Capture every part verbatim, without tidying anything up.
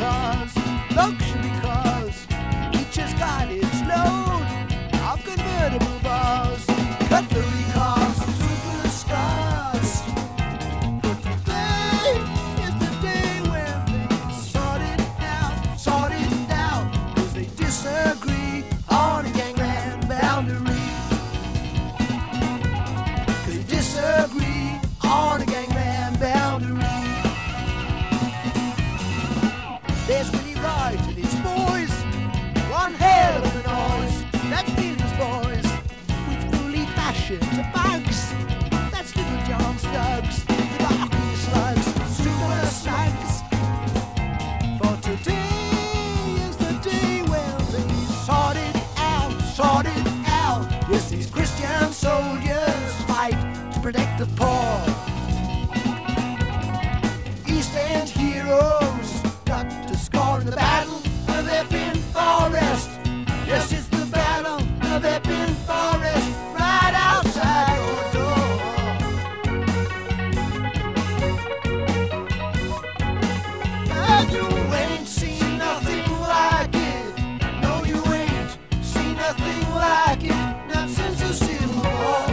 cars, luxury cars. Each has got its load of convertible bars, cutlery cars, superstars. But today is the day when they sort it out, sort it out, 'cause they disagree on a gangland boundary. 'Cause they disagree on a gangland boundary. There's Willie Wright and his boys, one hell of a noise. That's Billy's boys, with fully fashioned bugs. That's Little John Slugs, the barking slugs, super slugs. For today is the day when they sort it out, sort it out. Yes, these Christian soldiers fight to protect the poor. East End heroes got to score in the battle of Epping Forest. Yes, it's the battle of Epping Forest, right outside your door. And you ain't seen nothing like it. No, you ain't seen nothing like it, not since the Civil War.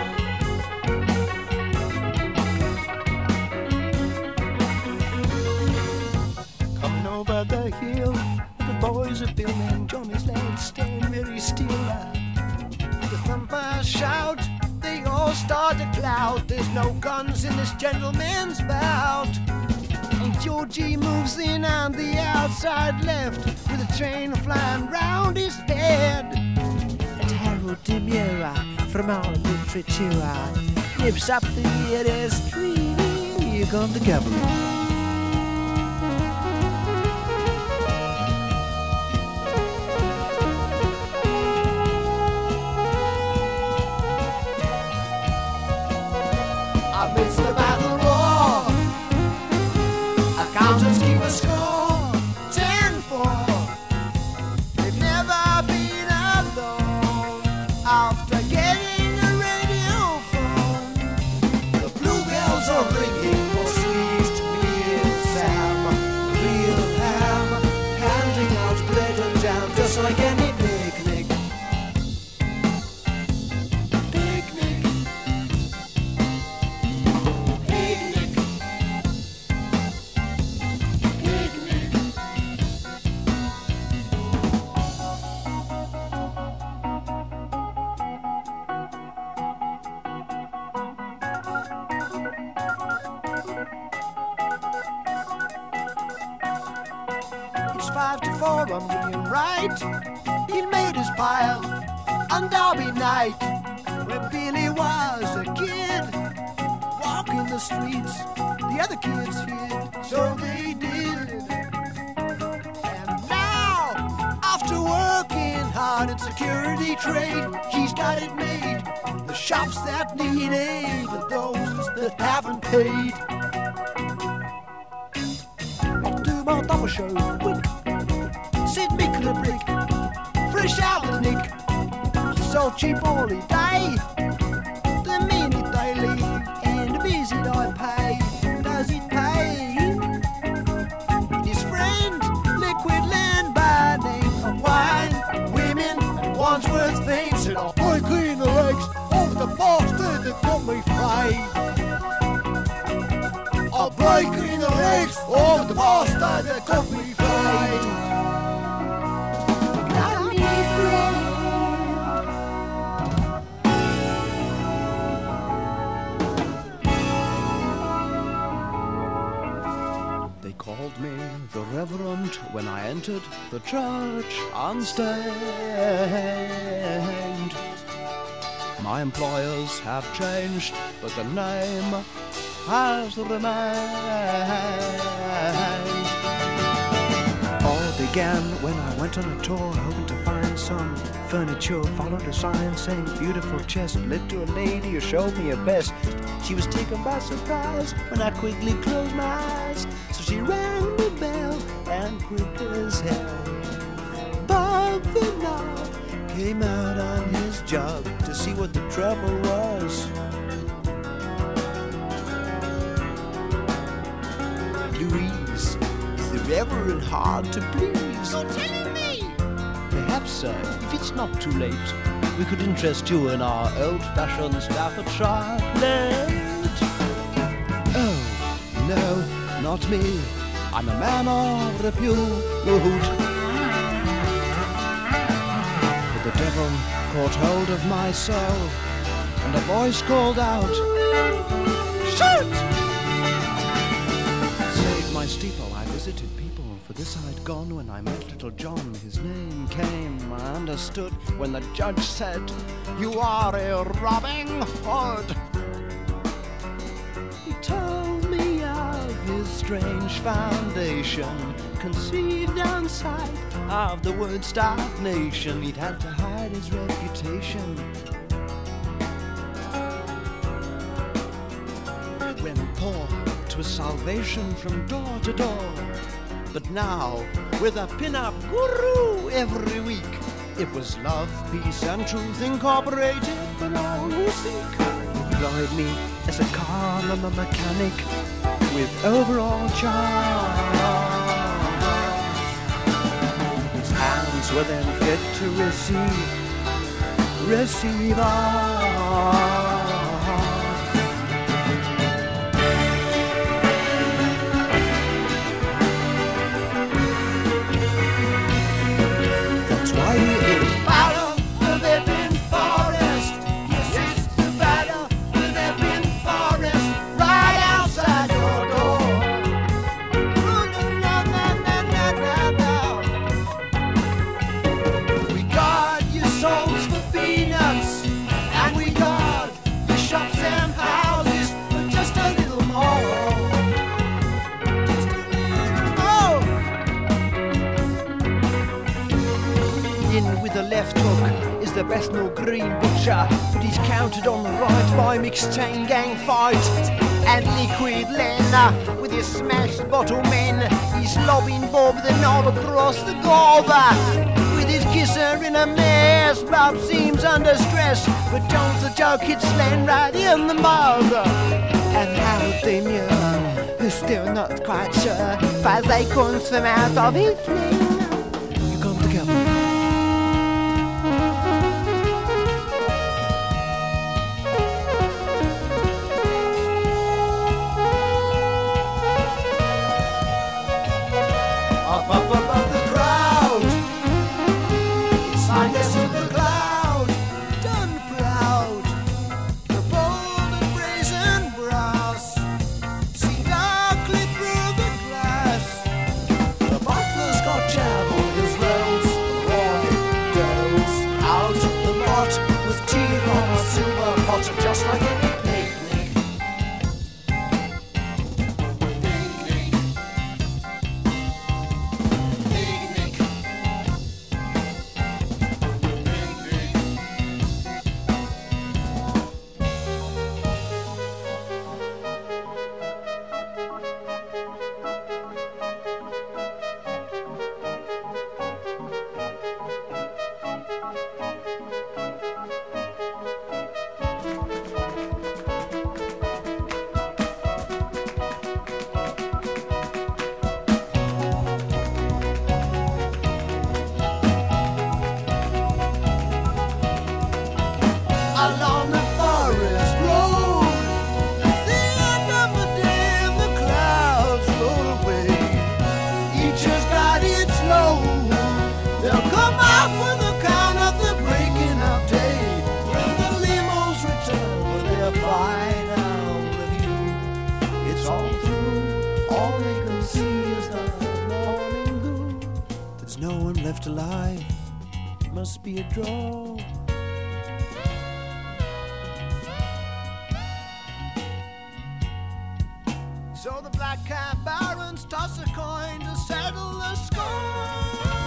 Coming over the hill, the boys are building Johnny's legs stand very still. The thumpers shout, they all start to clout. There's no guns in this gentleman's bout. And Georgie moves in on the outside left, with a chain flying round his head. And Harold Demura from our literature nips up the other street. Here come the cavalry. Amidst the battle roar, accountants keep a score, ten four. They've never been alone after getting a radio phone. The bluebells are ringing for sweet real Sam, real ham, handing out bread and jam just like any picnic. Picnic. Picnic. Picnic. It's five to four on Union right. He made his pile on Derby night, when Billy was a kid, walking the streets. The other kids hid, so they did. And now, after working hard in security trade, he's got it made. The shops that need aid and those that haven't paid. Up to my double show with Sid Micklebrick, fresh out the nick. So cheap all the day, the minute they leave and the visit I pay. Does it pay? His friend, liquid land by name of wine, women, and Wandsworth fame said, I'll break in the legs of the bastard that got me frayed. I'll break in the legs of the bastard that got me frayed. Got me frayed. They called me the Reverend when I entered the church unstained. My employers have changed, but the name has remained. All began when I went on a tour, hoping to find some furniture. Followed a sign saying beautiful chest, led to a lady who showed me her best. She was taken by surprise when I quickly closed my eyes. So she rang the bell, and quick as hell Bob Vinall came out on his job to see what the trouble was. Louise is the clever and hard to please. You're telling me? Perhaps, sir, if it's not too late, we could interest you in our old-fashioned Staffordshire blend. Oh, no, not me. I'm a man of repute. But the devil caught hold of my soul, and a voice called out, "Shoot!" Saved my steeple, I visited people, for this I'd gone when I met little John. His name came, I understood, when the judge said, "You are a robbing hood." He told me of his strange foundation, conceived outside of the word stagnation. He'd had to hide his reputation. When poor, 'twas salvation from door to door. But now, with a pin-up guru every week, it was love, peace and truth incorporated for all who seek. Employed me as a car mechanic with overall charge. His hands were then fit to receive, receive ours. That's why we follow the living forest. Yes, it's the battle of the living forest, right outside your door. We guard your souls for peanuts, and we guard your shops and houses for just a little more. Just a little more. In with the left hook is the Bethnal Green butcher, but he's counted on the right by mixed chain gang fight. And Liquid Len with his smashed bottle men, he's lobbing Bob the knob across the Gorba. With his kisser in a mess, Bob seems under stress, but Jones the joke hits Len right in the mouth. And Harold Damien is still not quite sure, five acorns from out of his sling. You come together. Up, up, above the crowd, inside the silver cloud, done proud, the bold and brazen brass, see darkly through the glass. The butler's got jam on his roads, warning goes out of the pot with tea on a silver pot, just like any picnic. Along the forest road, the end of the day, the clouds roll away. Each has got its load. They'll come out for the count of the breaking of day, when the limos return for their final review. It's all through. All they can see is the morning dew. There's no one left alive. Must be a draw. So the black cat barons toss a coin to settle the score.